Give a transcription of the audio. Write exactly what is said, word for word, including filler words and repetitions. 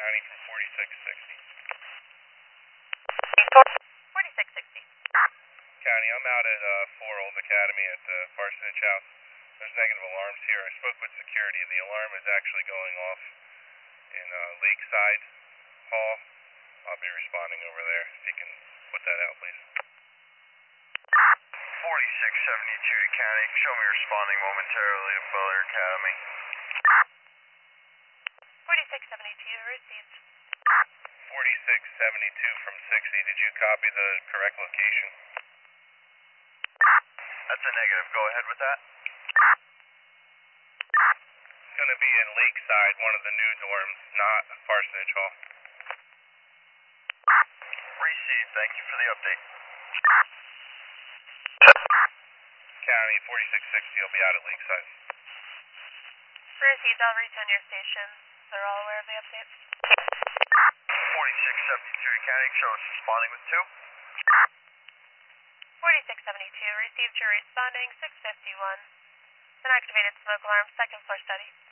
County from forty-six sixty. forty-six sixty. County, I'm out at uh, four Old Academy at the Parsonage House. There's negative alarms here. I spoke with security. The alarm is actually going off in uh, Lakeside Hall. I'll be responding over there. If you can put that out, please. forty-six seventy-two to County. Show me responding momentarily to Butler Academy. forty-six seventy-two received. forty-six seventy-two from sixty. Did you copy the correct location? That's a negative. Go ahead with that. It's going to be in Lakeside, one of the new dorms, not Parsonage Hall. Received. Thank you for the update. County, forty-six sixty. I'll be out at Lakeside. Received. I'll return your station. They're all aware of the update. forty-six seventy-two to County. Show us responding with two. forty-six seventy-two received your responding six fifty-one. An activated smoke alarm, second floor study.